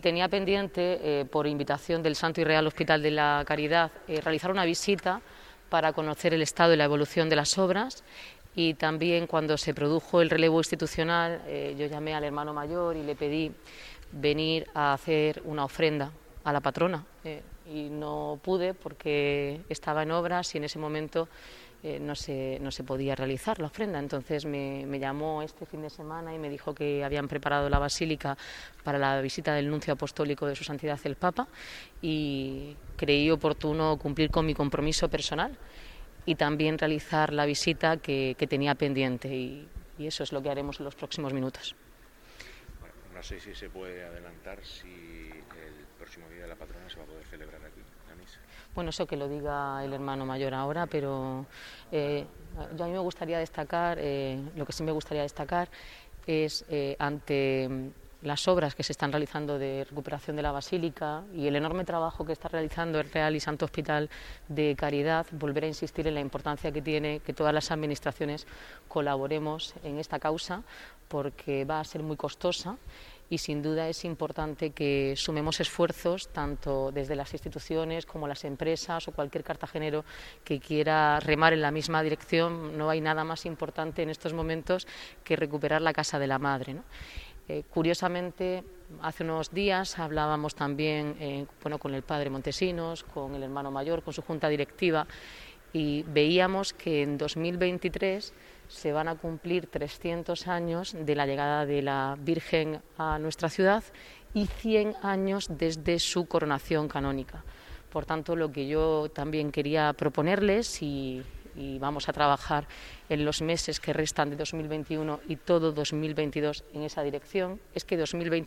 Tenía pendiente, por invitación del Santo y Real Hospital de la Caridad, realizar una visita para conocer el estado y la evolución de las obras, y también cuando se produjo el relevo institucional yo llamé al hermano mayor y le pedí venir a hacer una ofrenda a la patrona y no pude porque estaba en obras y en ese momento no se podía realizar la ofrenda. Entonces me llamó este fin de semana y me dijo que habían preparado la basílica para la visita del nuncio apostólico de Su Santidad el Papa, y creí oportuno cumplir con mi compromiso personal y también realizar la visita que tenía pendiente, y eso es lo que haremos en los próximos minutos. Bueno, no sé si se puede adelantar si el próximo día de la patrona se va a poder celebrar aquí la misa. Bueno, eso que lo diga el hermano mayor ahora, pero yo a mí me gustaría destacar, lo que sí me gustaría destacar es ante las obras que se están realizando de recuperación de la Basílica y el enorme trabajo que está realizando el Real y Santo Hospital de Caridad, volver a insistir en la importancia que tiene que todas las administraciones colaboremos en esta causa, porque va a ser muy costosa y sin duda es importante que sumemos esfuerzos tanto desde las instituciones como las empresas o cualquier cartagenero que quiera remar en la misma dirección. No hay nada más importante en estos momentos que recuperar la Casa de la Madre, ¿no? Curiosamente, hace unos días hablábamos también con el padre Montesinos, con el hermano mayor, con su junta directiva, y veíamos que en 2023 se van a cumplir 300 años de la llegada de la Virgen a nuestra ciudad y 100 años desde su coronación canónica. Por tanto, lo que yo también quería proponerles, y vamos a trabajar en los meses que restan de 2021 y todo 2022 en esa dirección, es que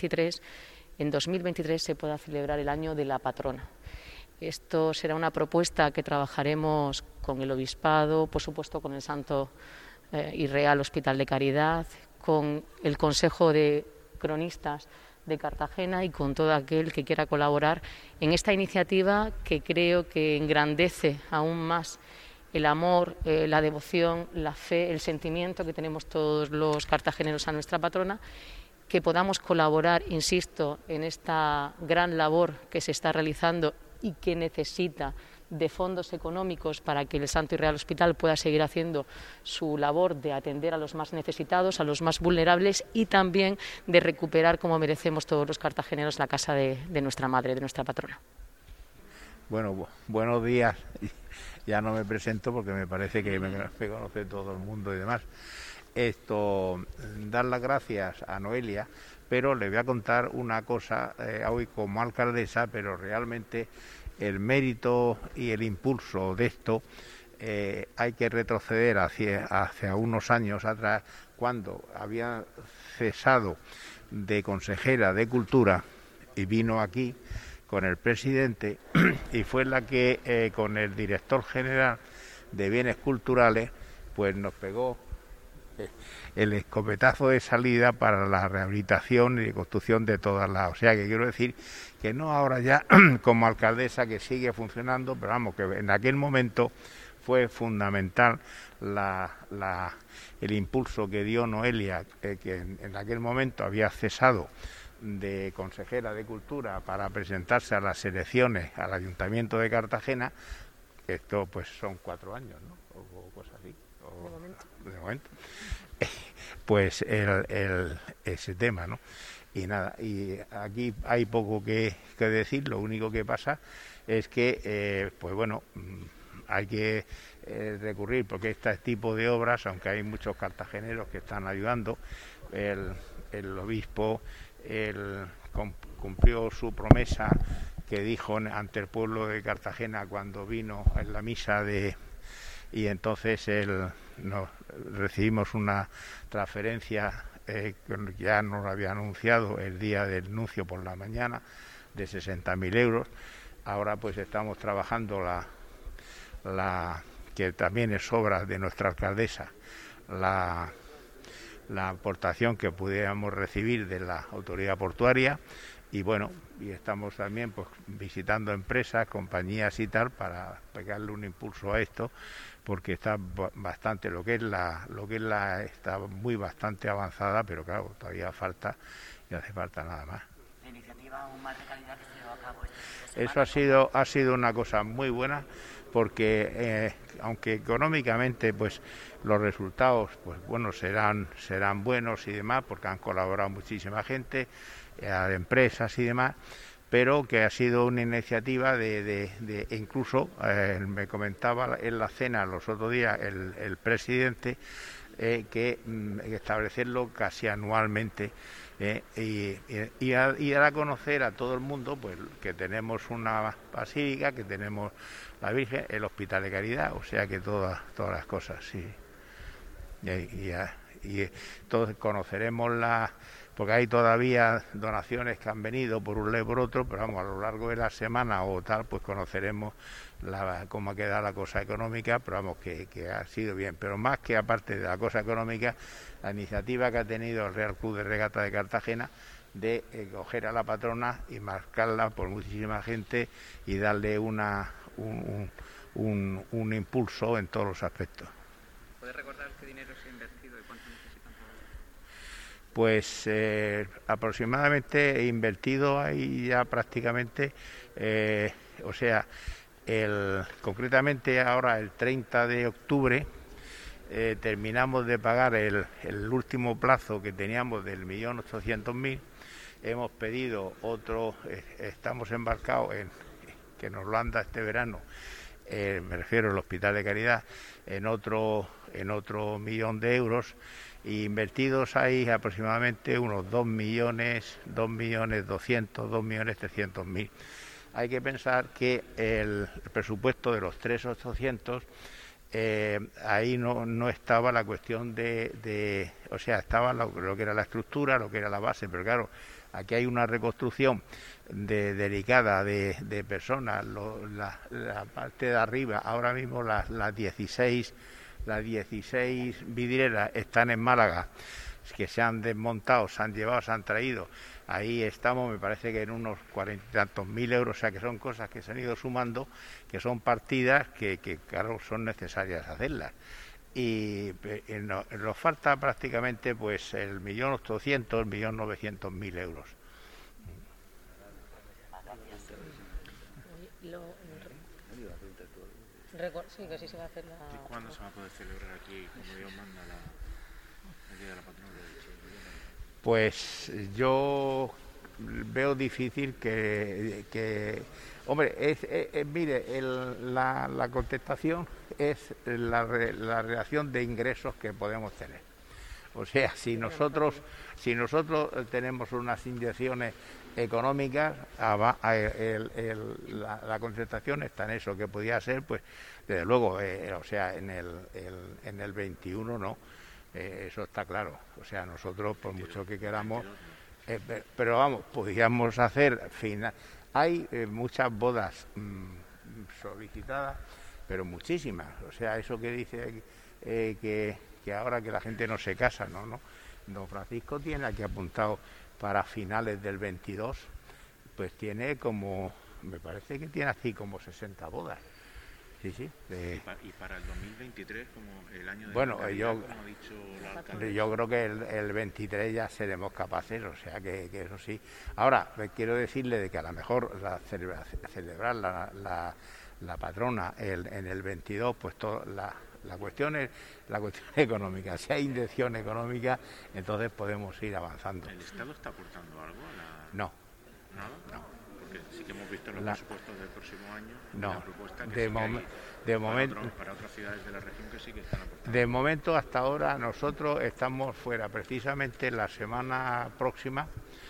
en 2023 se pueda celebrar el año de la patrona. Esto será una propuesta que trabajaremos con el Obispado, por supuesto con el Santo y Real Hospital de Caridad, con el Consejo de Cronistas de Cartagena y con todo aquel que quiera colaborar en esta iniciativa que creo que engrandece aún más el amor, la devoción, la fe, el sentimiento que tenemos todos los cartageneros a nuestra patrona, que podamos colaborar, insisto, en esta gran labor que se está realizando y que necesita de fondos económicos para que el Santo y Real Hospital pueda seguir haciendo su labor de atender a los más necesitados, a los más vulnerables, y también de recuperar, como merecemos todos los cartageneros, la casa de nuestra madre, de nuestra patrona. Bueno, buenos días. Ya no me presento porque me parece que me conoce todo el mundo y demás. Dar las gracias a Noelia, pero le voy a contar una cosa hoy como alcaldesa, pero realmente el mérito y el impulso de esto hay que retroceder hacia unos años atrás, cuando había cesado de consejera de Cultura y vino aquí con el presidente, y fue la que con el director general de Bienes Culturales pues nos pegó el escopetazo de salida para la rehabilitación y construcción de todas las... O sea que quiero decir que no ahora ya como alcaldesa, que sigue funcionando, pero vamos, que en aquel momento fue fundamental el impulso que dio Noelia, que en aquel momento había cesado de consejera de Cultura para presentarse a las elecciones al Ayuntamiento de Cartagena. Esto pues son 4 años, ¿no? O cosas así. De momento. Pues ese tema, ¿no? Y nada, y aquí hay poco que decir. Lo único que pasa es que, pues bueno, hay que recurrir, porque este tipo de obras, aunque hay muchos cartageneros que están ayudando, el obispo cumplió su promesa que dijo ante el pueblo de Cartagena cuando vino en la misa y entonces recibimos una transferencia que ya nos había anunciado el día del nuncio por la mañana, de 60.000 euros. Ahora pues estamos trabajando que también es obra de nuestra alcaldesa, la aportación que pudiéramos recibir de la autoridad portuaria, y bueno, y estamos también pues visitando empresas, compañías y tal, para pegarle un impulso a esto, porque está bastante, está muy bastante avanzada, pero claro, todavía falta, y hace falta nada más. La iniciativa prueba aún más de calidad que se llevó a cabo este fin de semana. Eso ha sido una cosa muy buena, porque aunque económicamente pues los resultados pues bueno serán buenos y demás, porque han colaborado muchísima gente, empresas y demás, pero que ha sido una iniciativa de incluso me comentaba en la cena los otros días el presidente que establecerlo casi anualmente, y dar a conocer a todo el mundo pues que tenemos una basílica, que tenemos la Virgen, el Hospital de Caridad, o sea que todas las cosas, sí. Y todos conoceremos porque hay todavía donaciones que han venido por un lado y por otro, pero vamos, a lo largo de la semana o tal, pues conoceremos cómo ha quedado la cosa económica, pero vamos, que ha sido bien. Pero más que aparte de la cosa económica, la iniciativa que ha tenido el Real Club de Regata de Cartagena de coger a la patrona y marcarla por muchísima gente y darle un impulso en todos los aspectos. ¿Puedes recordar qué dinero se ha invertido y cuánto necesitan todavía? Pues aproximadamente he invertido ahí ya prácticamente, o sea, concretamente ahora el 30 de octubre terminamos de pagar el último plazo que teníamos del 1.800.000, hemos pedido otro, estamos embarcados en que nos lo anda este verano, me refiero al Hospital de Caridad, en otro 1.000.000 de euros, y invertidos ahí aproximadamente unos 2.200.000, 2.300.000. Hay que pensar que el presupuesto de los 3.800, ahí no estaba la cuestión o sea, estaba lo que era la estructura, lo que era la base, pero claro, aquí hay una reconstrucción delicada de personas, la parte de arriba, ahora mismo las 16 vidrieras están en Málaga, que se han desmontado, se han llevado, se han traído. Ahí estamos, me parece que en unos 40 y tantos mil euros, o sea que son cosas que se han ido sumando, que son partidas que claro, son necesarias hacerlas. Y nos falta prácticamente pues el 1.800.000, 1.900.000 euros. Sí, que sí se va a hacer la... ¿Y cuándo se va a poder celebrar aquí, como Dios manda, el Día de la Patrona? Pues yo veo difícil que hombre, mire, la contestación es la relación de ingresos que podemos tener. O sea, si nosotros tenemos unas inyecciones económicas, la contestación está en eso, que podía ser, pues, desde luego, o sea, en el 21 no, eso está claro. O sea, nosotros, por mucho que queramos, pero vamos, podríamos hacer hay muchas bodas solicitadas, pero muchísimas. O sea, eso que dice que ahora que la gente no se casa, no. Don Francisco tiene aquí apuntado para finales del 22, pues tiene como, me parece que tiene así como 60 bodas. Sí. ¿Y para el 2023, como el año de bueno, como ha dicho la alcaldesa? Yo creo que el 23 ya seremos capaces, o sea que eso sí. Ahora, quiero decirle de que a lo mejor celebrar la patrona en el 22, pues la cuestión es la cuestión económica. Si hay inyección económica, entonces podemos ir avanzando. ¿El Estado está aportando algo a la...? No. ¿Nada? No. Porque sí que hemos visto los presupuestos del próximo año, no. La propuesta que de momento para otras ciudades de la región que sí que están aportando. De momento, hasta ahora, nosotros estamos fuera. Precisamente la semana próxima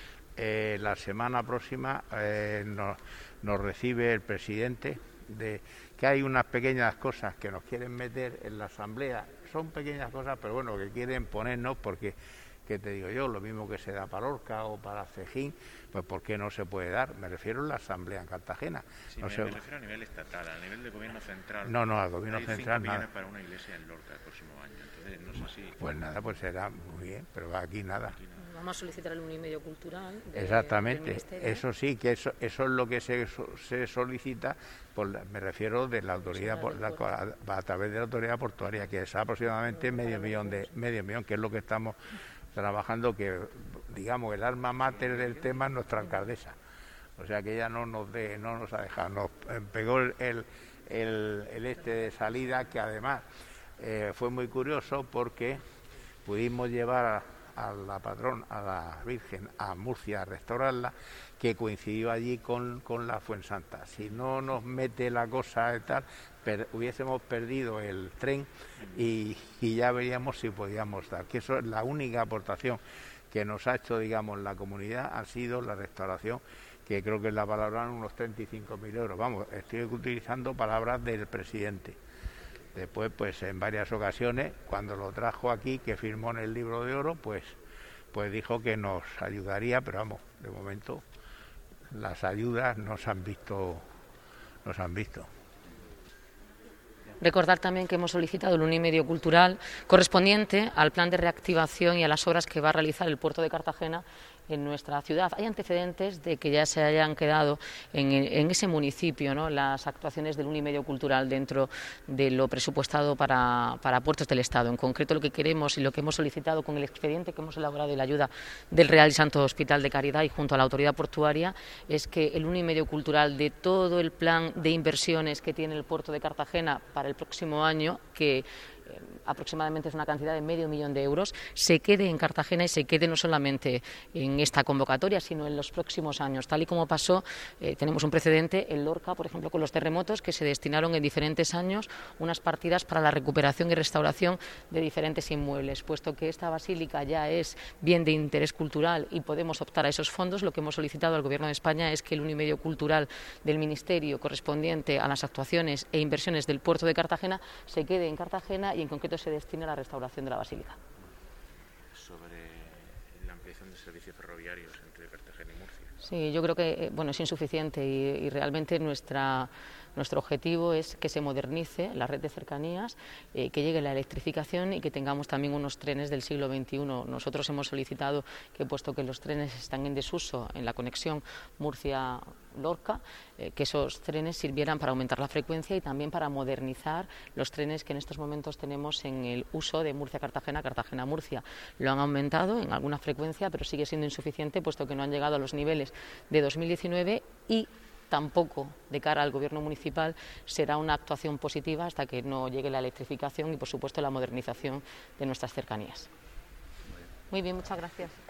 nos recibe el presidente que hay unas pequeñas cosas que nos quieren meter en la asamblea, son pequeñas cosas, pero bueno, que quieren ponernos porque, ¿qué te digo yo? Lo mismo que se da para Lorca o para Cejín, pues ¿por qué no se puede dar? Me refiero a la asamblea en Cartagena. Sí, me refiero a nivel estatal, a nivel de gobierno central. No, al gobierno central nada. Hay 5 millones para una iglesia en Lorca el próximo año, entonces no sé si... Pues nada, pues será muy bien, pero aquí nada. Vamos a solicitar el 1,5 cultural. Exactamente, eso sí, que eso es lo que se solicita, me refiero de la autoridad, a través de la autoridad portuaria, que es aproximadamente medio millón, que es lo que estamos trabajando, que digamos el alma mater del tema es nuestra alcaldesa. O sea que ella no nos ha dejado, nos pegó el este de salida, que además fue muy curioso porque pudimos llevar a la patrona, a la Virgen, a Murcia a restaurarla, que coincidió allí con la Fuensanta. Si no nos mete la cosa y tal, hubiésemos perdido el tren y ya veríamos si podíamos dar. Que eso es la única aportación que nos ha hecho, digamos, la comunidad, ha sido la restauración, que creo que la valoraron unos 35.000 euros. Vamos, estoy utilizando palabras del presidente. Después, pues en varias ocasiones, cuando lo trajo aquí, que firmó en el libro de oro, pues dijo que nos ayudaría, pero vamos, de momento las ayudas no se han visto. Recordar también que hemos solicitado el 1,5 cultural correspondiente al plan de reactivación y a las obras que va a realizar el puerto de Cartagena en nuestra ciudad. Hay antecedentes de que ya se hayan quedado en ese municipio, ¿no?, las actuaciones del 1,5 cultural dentro de lo presupuestado para puertos del Estado. En concreto, lo que queremos y lo que hemos solicitado con el expediente que hemos elaborado y la ayuda del Real y Santo Hospital de Caridad y junto a la autoridad portuaria es que el 1,5 cultural de todo el plan de inversiones que tiene el puerto de Cartagena para el próximo año, que aproximadamente es una cantidad de $500,000 de euros, se quede en Cartagena y se quede no solamente en esta convocatoria, sino en los próximos años. Tal y como pasó, tenemos un precedente en Lorca, por ejemplo, con los terremotos, que se destinaron en diferentes años unas partidas para la recuperación y restauración de diferentes inmuebles. Puesto que esta basílica ya es bien de interés cultural y podemos optar a esos fondos, lo que hemos solicitado al Gobierno de España es que el 1,5 cultural del Ministerio correspondiente a las actuaciones e inversiones del puerto de Cartagena se quede en Cartagena y en concreto se destina a la restauración de la basílica. Sobre la ampliación de servicios ferroviarios entre Cartagena y Murcia. Sí, yo creo que es insuficiente y realmente nuestro objetivo es que se modernice la red de cercanías, que llegue la electrificación y que tengamos también unos trenes del siglo XXI. Nosotros hemos solicitado que, puesto que los trenes están en desuso en la conexión Murcia-Lorca, que esos trenes sirvieran para aumentar la frecuencia y también para modernizar los trenes que en estos momentos tenemos en el uso de Murcia-Cartagena, Cartagena-Murcia. Lo han aumentado en alguna frecuencia, pero sigue siendo insuficiente, puesto que no han llegado a los niveles de 2019 y tampoco de cara al Gobierno municipal será una actuación positiva hasta que no llegue la electrificación y, por supuesto, la modernización de nuestras cercanías. Muy bien, muchas gracias.